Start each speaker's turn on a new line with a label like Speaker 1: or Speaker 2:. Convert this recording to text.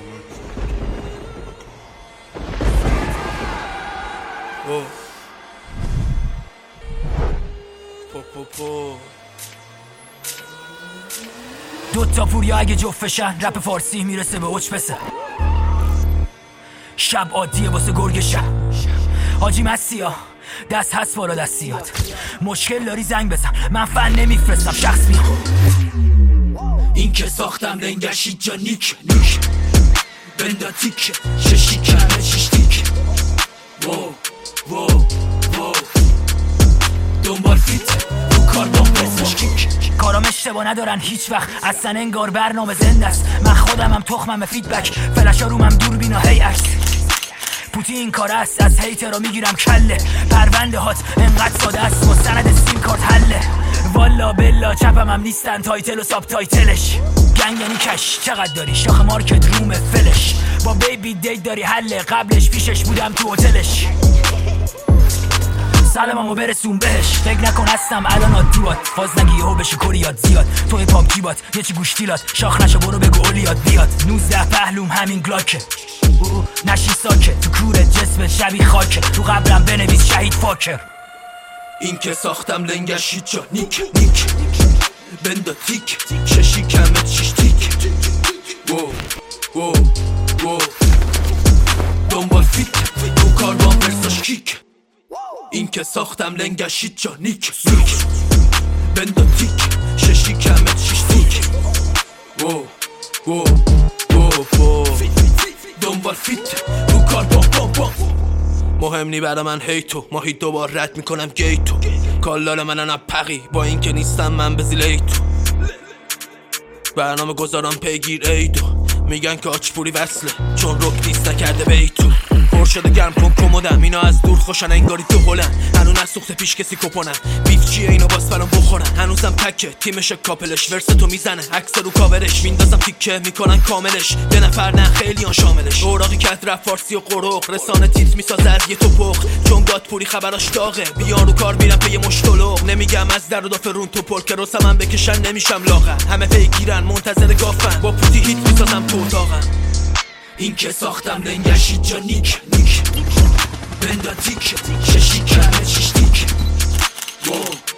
Speaker 1: دوتا پوریا اگه جفشن رپ فارسی میرسه به اوج پسه. شب عادیه واسه گرگ شب حاجی مسیا دست هست بالا دستیات. مشکل داری زنگ بزن من فن نمیفرستم شخص میخوام. این که ساختم لنگشی جا نیک بندا تیک ششی کمه شش تیک دنبال فیت رو کار با پرسش کیک. کارام اشتباه ندارن هیچ وقت اصلا انگار برنامه زنده است. من خودمم تخمم فیدبک فلشا رومم دوربینا هی عکس. پوتی این کار است از هیترا میگیرم کله. پرونده هات انقدر ساده است مستند سیم کارت حله. والا بلا چپم هم نیستن تایتل و ساب تایتلش. گنگ یعنی کش چقدر داری شاخ مارکت روم فلش. با بیبی دیت داری حله قبلش پیشش بودم تو هتلش. سلاممو برسون بهش فکر نکن هستم الان عادیات. فاز نگی یهو بشه کریات زیاد توی پاپ جیبات یه چی گوشتیلات شاخ نشو برو بگو اولیات بیاد. 19 پهلوم همین گلاکه نشی ساکه تو کوره جسمت شبیه خاکه. تو قبرم بنویس شهید فاکر. این که ساختم لنگشی جا نیک بندا تیک ششی کمت شش تیک دنبال فیت تو کار با برساش کیک. این که ساختم لنگشی جا نیک بندا تیک ششی کمت شش تیک دنبال فیت تو کار با مهم نی برا من هیتو ماهی دوبار رد میکنم گیتو. کالال منن اپقی با این که نیستم من بزیلیتو. برنامه گذارم پیگیر ایدو میگن که آچپوری وصله چون رک نیست نکرده بیتو. پر شده گرم کن کمودم اینا از دور خوشن انگاری تو هلن. هنوز نسوخته پیش کسی کپونم بیف چیه اینا باز برام بخورن. هنوزم تکه تیمش کاپلش ورستو میزنه عکس رو کاورش میندازم تیکه میکنن کاملش. یه نفر نه خیلیان شاملش. اوراقی که رپ فارسی و قروق رسانه تیت میسازه از یه توپخ چون داد پوری خبراش داغه. بیان رو کار میرم پی مشتلق نمیگم از در و دافرون تو پل که رسمم بکشن نمیشم لاغر. همه پیگیرن منتظر گافن با پوتی هیت میسازم تو اتاقم. این که ساختم لنگشی جا نیک بندا تیک ششی کمه شش تیک